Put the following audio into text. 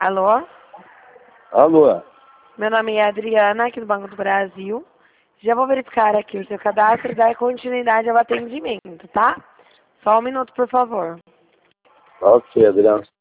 Alô? Alô? Meu nome é Adriana, aqui do Banco do Brasil. Já vou verificar aqui o seu cadastro e dar continuidade ao atendimento, tá? Só um minuto, por favor. Ok, Adriano.